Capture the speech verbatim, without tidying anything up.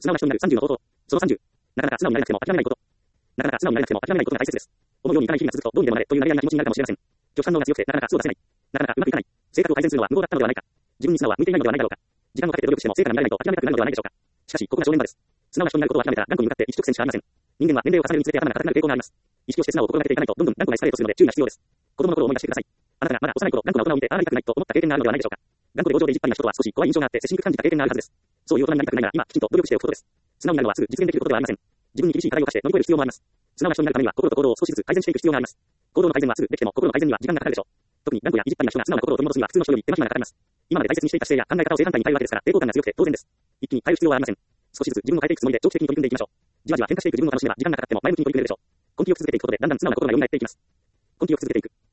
素直な人になるさんじゅうの方法。そのさんじゅう。なかなか素直になれなくても諦めないこと。なかなか素直になれなくても諦めないことが大切です。思うようにいかない日々が続くとどうにでもなれという慣れやんな気持ちになるかもしれません。拒否反応が強くてなかなか素を出せない。なかなかうまくいかない。性格を改善するのは無謀だったのではないか。自分に素直は向いていないのではないだろうか。時間をかけて努力しても成果が見られないと諦めたくなるのではないでしょうか。しかし、ここが正念場です。素直な人になることを諦めたら頑固に向かって一直線しかありません。人間は年齢を重ねるにつれて頭が硬くなる傾向があります。意識をして素直を心がけていかないとどんどん頑固なエスカレートするので注意が必要です。子供の頃を思い出してください。あなたがまだ幼い頃頑固な大人を見てああなりたくないと思った経験があるのではないでしょうか。頑固で強情で意地っ張りな人とは少し怖い印象があって接しにくく感じた経験があるはずです。そういう大人になりたくないなら今きちんと努力しておくことです。素直になるのはすぐ実現できることではありません。自分に厳しい課題を課して乗り越える必要もあります。素直な人になるためには心と行動を少しずつ改善していく必要があります。行動の改善はすぐできても心の改善には時間がかかるでしょう。特に頑固や意地っ張りな人が素直な心を取り戻すには普通の人より手間暇がかかります。今まで大切にしていた姿勢や考え方を正反対に変えるわけですから抵抗感が強くて当然です。一気に変える必要はありません。少しずつ自分を変えていくつもりで長期的に取り組んでいきましょう。じわじわ変化していく自分を楽しめば時間がかかっても前向きに取り組めるでしょう。根気を続けていくことでだんだん素直な心が蘇っていきます。根気を続けていく。